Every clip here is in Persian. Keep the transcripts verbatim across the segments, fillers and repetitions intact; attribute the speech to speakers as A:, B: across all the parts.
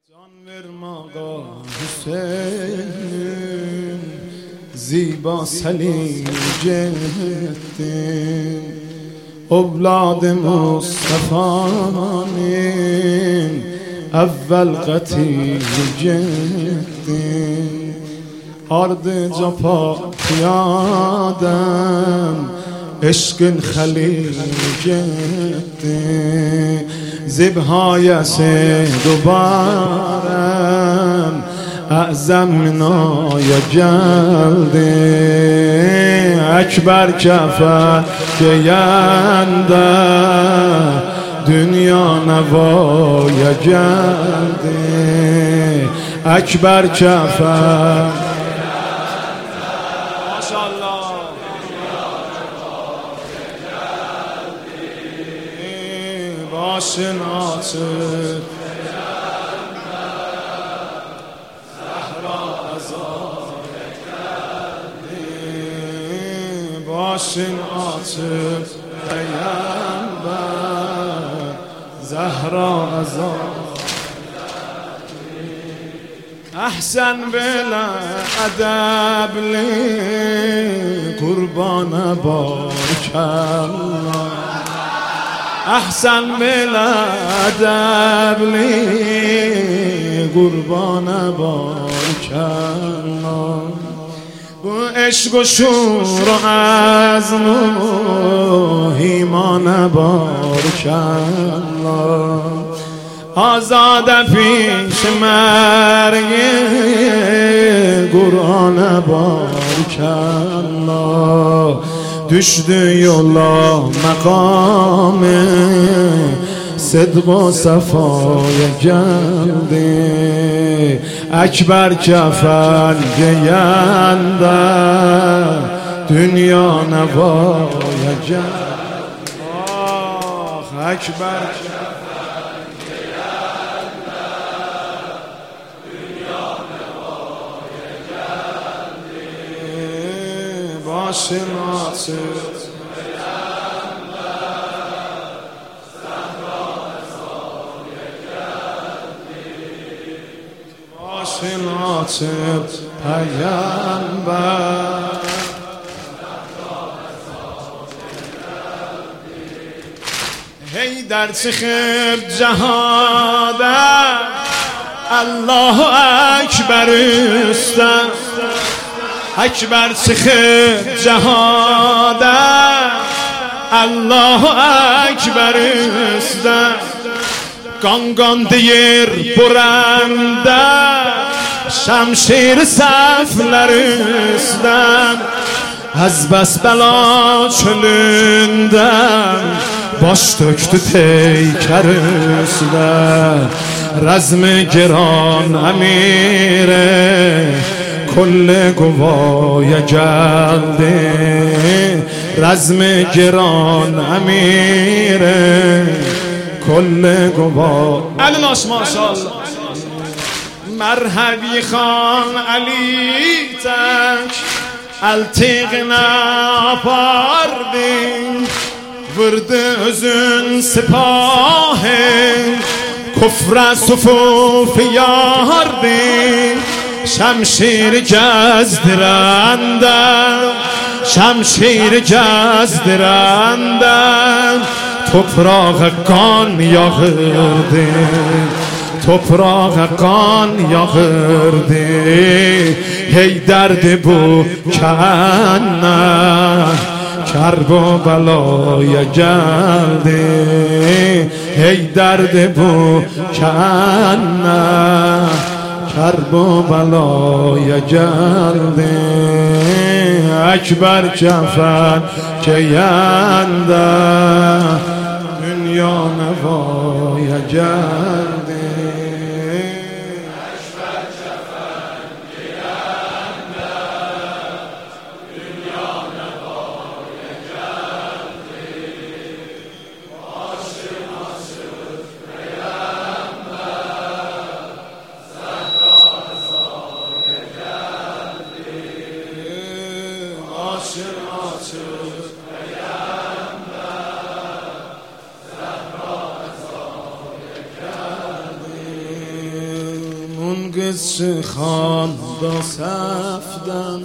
A: جان verme آقا حسین زیبا سلیم جدین اولاد مصطفانین اول قتیل جدین آرد جپا پیادم عشق خلیل جدین زبهای سه دوبارم اعظم منای جلدی اکبر کفر گینده دنیا نوای جلدی اکبر کفر باشن عاطف زهرا ازای کردی باشن عاطف پیامبر زهرا ازای احسن بلا ادب لی قربان بارک الله احسن بلادب لی قربان بارک الله با عشق و شور و عزم و ایمان بارک الله آزاد پیش مرگ قرآن بارک الله düştü yola makamı صدق و صفای geldi Ekber kefen giyende dünya nevaya geldi Ah Ekber kefen giyende dünya nevaya geldi başın açık başın açıp peygamber Heydər çıxıb cihada Allahu Ekber üstə Ekber çıxıb cihada Allahu Ekber üstə Qan qan deyir buranda Şəmşir səhvlər üstdən Az bəs bəla çölündən Baş töktü teykər üstdən Rəzm-i giran əmirə کل گوایه geldi رزم گران امیره کل گوایه علی ناش ماشاءالله مرحبی خان علی تک التیق نپاردین ورد özün سپاه کفر صفوف یاردین شمشیر gezdirenden شمشیر gezdirenden toprağa kan yağırdı toprağa kan yağırdı hey derdi bu kenne kerb و belaya geldi hey derdi bu kenne کرب و بلای geldi اکبر کفن گیینده دنیا نوای geldi اکبر کفن گیینده دنیا نوای geldi باشن عاشق başın açık peygamber Zehra ezaya geldi
B: منقذ خاندا safdan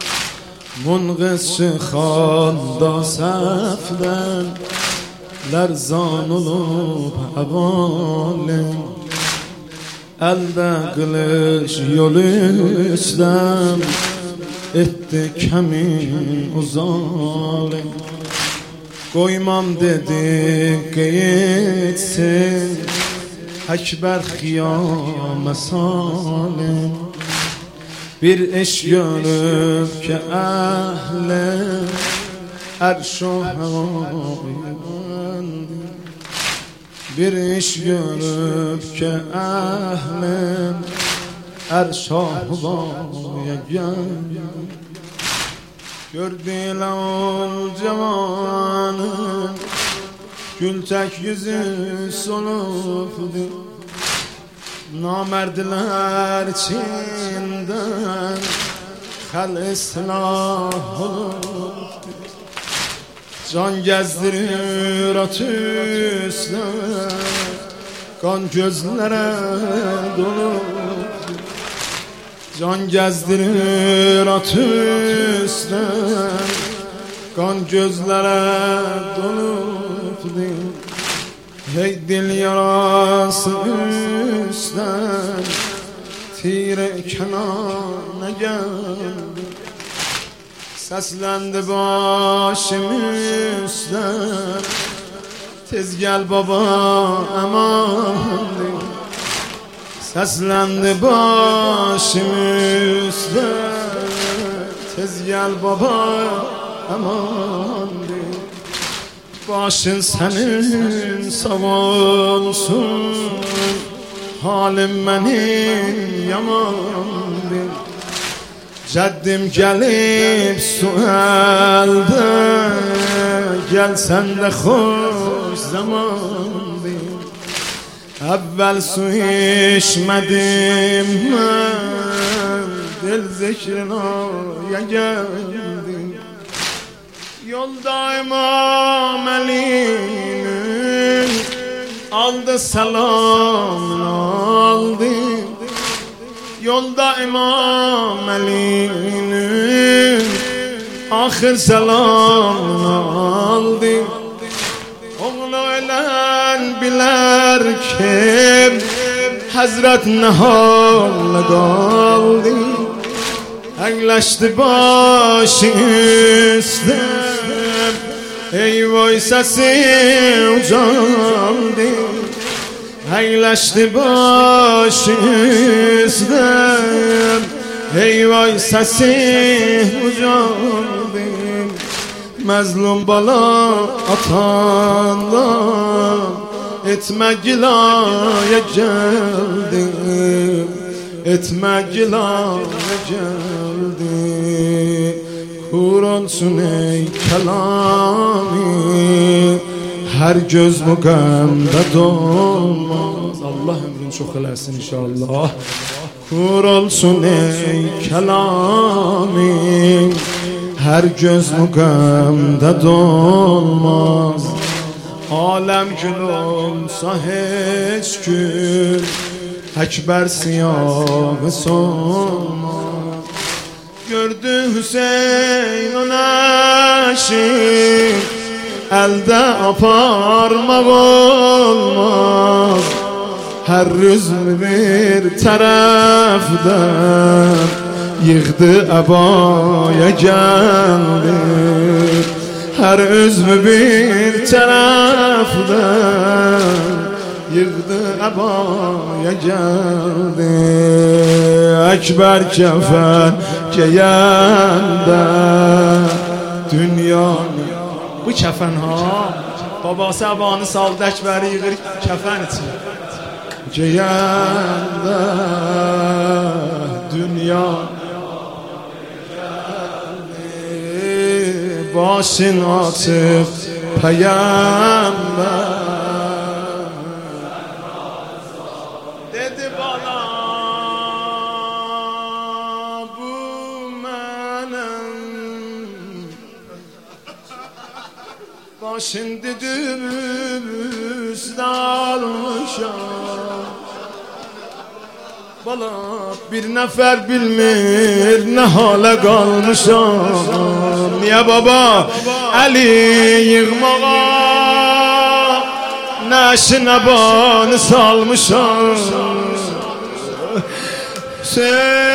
B: منقذ خاندا safdan لرزان olup havalim elde kılıç yol üstem etti kemin uzalim koymam dedi gitsin Ekber kıyame salim bir eş görüp ki ehli erş o havayı bir iş görüp ki ehlim erş o havaya geldi gördüler ol cevanın gül tek yüzü solupdu namerdiler içinden hal ıslah olupdu can gezdirir at üstüne kan gözlere dolupdu can gezdirir at üstüne kan gözlere dolupdu hey dil yarası üstten tire kenana geldi seslendi başım üstten tez gel baba aman seslendi başım üstten tez gel baba aman başın senin sağ olsun halim benim yamandır Ceddim gelip su elde gel sen de hoş zamandır evvel su içmedim ben dil zikrine geldim yolda İmam Ali'nin aldı selamını aldı yolda İmam Ali'nin ahir selamını aldı oğlu ölen biler ki Hazret ne halle kaldı Ekleşti başı üstem ey vay sesi ucandı Ekleşti başı üstem ey vay sesi ucandı Mezlum bala atandan etme gilaya geldim etme gilaya geldi kur olsun ey kelami her göz bu gamda dolmaz Allah ömrün çok eləsin inşallah kur olsun ey kelami her göz bu gamda dolmaz alem gül olsa hiç gül Ekber siyahı solmaz gördü Hüseyin o neşik elde aparmak olmaz her rüzmü bir tarafdan yığdı abaya geldi her üzmü bir tarafdan yığdı abaya geldi Ekber kefen giyende dünyanın bu kefen ha babası abanı saldı Ekber'i yığır kefen için giyende dünya başın açıp peygamber dedi bana bu menem başın dedim üstü almışam Bala bir nəfər bilmir nə halə qalmışam. Niyə baba? Əli yığmağa nəşinə banı salmışam. Hüseyin